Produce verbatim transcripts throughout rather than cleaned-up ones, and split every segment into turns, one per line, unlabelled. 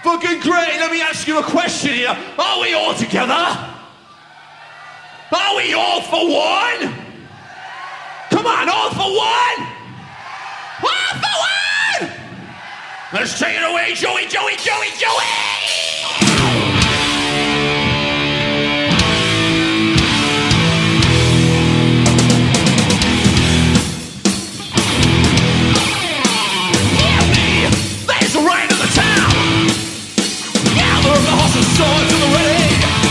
Fucking great. Let me ask you a question here. Are we all together? Are we all for one? Come on, all for one? All for one! Let's take it away, Joey, Joey, Joey, Joey! Swords in the ready.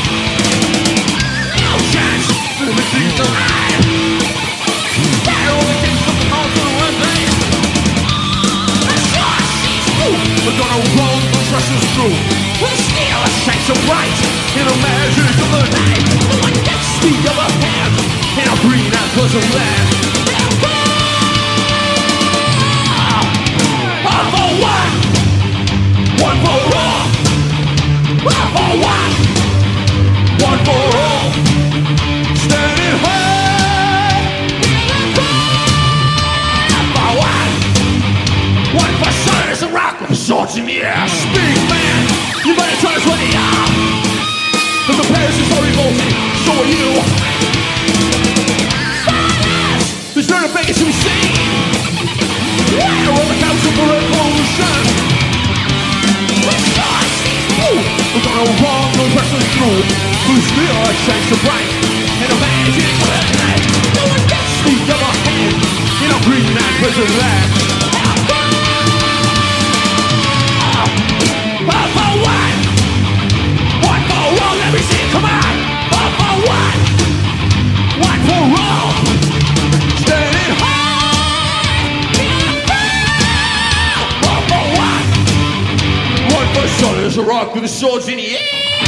No chance for the things alive. Fire all against the heart of the rampage. The short seas through. We're gonna roll those rushes through. We'll steal a shakes of right in the measures of the night. The one gets the other hand in a green and pleasant land. All for one. One for all. One for one, one for all, standing high. One for one, one for solid as a rock with swords in the air. Speak, man, you better tell us what they are. If the Paris is so revolting, so are you. Silence! There's not a vacancy to be seen. Where are the council for revolution? We're gonna walk those wrestlers through. Who's still a chance to bright and a magic for the night. No one gets the other hand in a green and prison land. All for one, one for all. Let me see it, come on. All for one, one for all. Standing high. All for one, one for solid as a rock with the swords in the air.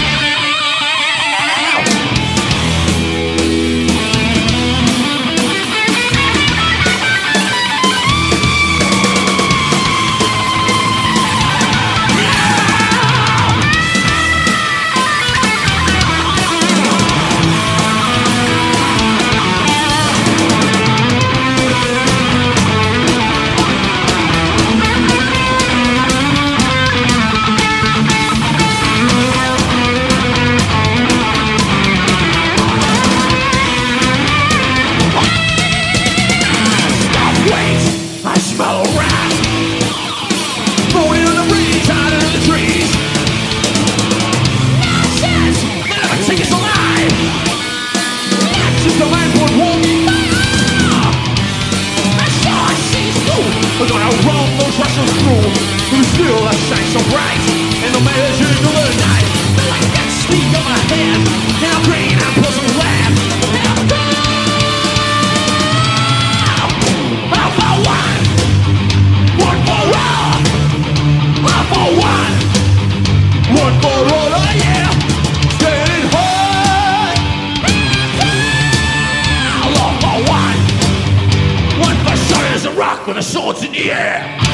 We're gonna roll those Russians through. Who's still a shine so bright in the measures of the night. The light gets the upper hand in a green and pleasant land. All for one, one for all. All for one, one for all. Oh yeah, standing high. All for one, one for solid as a rock with the swords in the air.